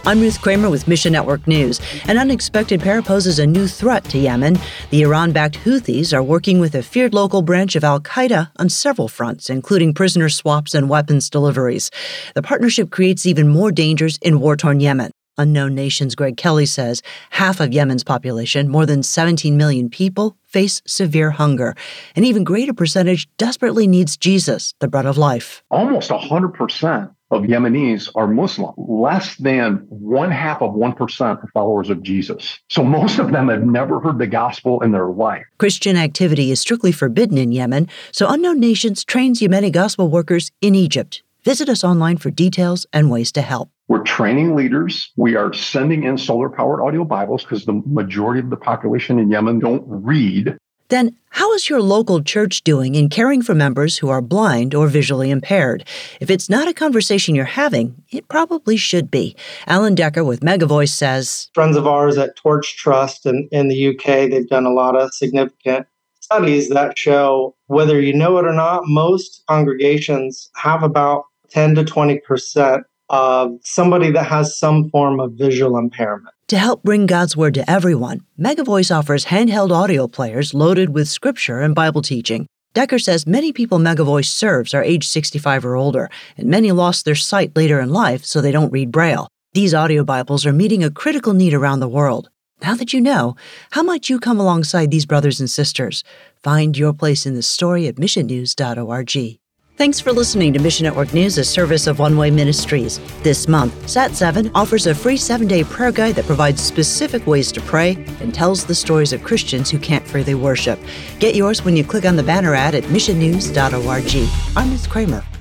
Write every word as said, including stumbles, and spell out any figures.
I'm Ruth Kramer with Mission Network News. An unexpected pair poses a new threat to Yemen. The Iran-backed Houthis are working with a feared local branch of al-Qaeda on several fronts, including prisoner swaps and weapons deliveries. The partnership creates even more dangers in war-torn Yemen. Unknown Nations' Greg Kelly says half of Yemen's population, more than seventeen million people, face severe hunger. An even greater percentage desperately needs Jesus, the bread of life. Almost one hundred percent of Yemenis are Muslim. Less than one half of one percent are followers of Jesus. So most of them have never heard the gospel in their life. Christian activity is strictly forbidden in Yemen, so Unknown Nations trains Yemeni gospel workers in Egypt. Visit us online for details and ways to help. We're training leaders. We are sending in solar-powered audio Bibles because the majority of the population in Yemen don't read. Then, how is your local church doing in caring for members who are blind or visually impaired? If it's not a conversation you're having, it probably should be. Alan Decker with Megavoice says, Friends of ours at Torch Trust in, in the U K, they've done a lot of significant studies that show, whether you know it or not, most congregations have about ten to twenty percent of somebody that has some form of visual impairment. To help bring God's Word to everyone, Megavoice offers handheld audio players loaded with Scripture and Bible teaching. Decker says many people Megavoice serves are age sixty-five or older, and many lost their sight later in life so they don't read Braille. These audio Bibles are meeting a critical need around the world. Now that you know, how might you come alongside these brothers and sisters? Find your place in the story at mission news dot org. Thanks for listening to Mission Network News, a service of One Way Ministries. This month, Sat seven offers a free seven-day prayer guide that provides specific ways to pray and tells the stories of Christians who can't freely worship. Get yours when you click on the banner ad at mission news dot org. I'm Ruth Kramer.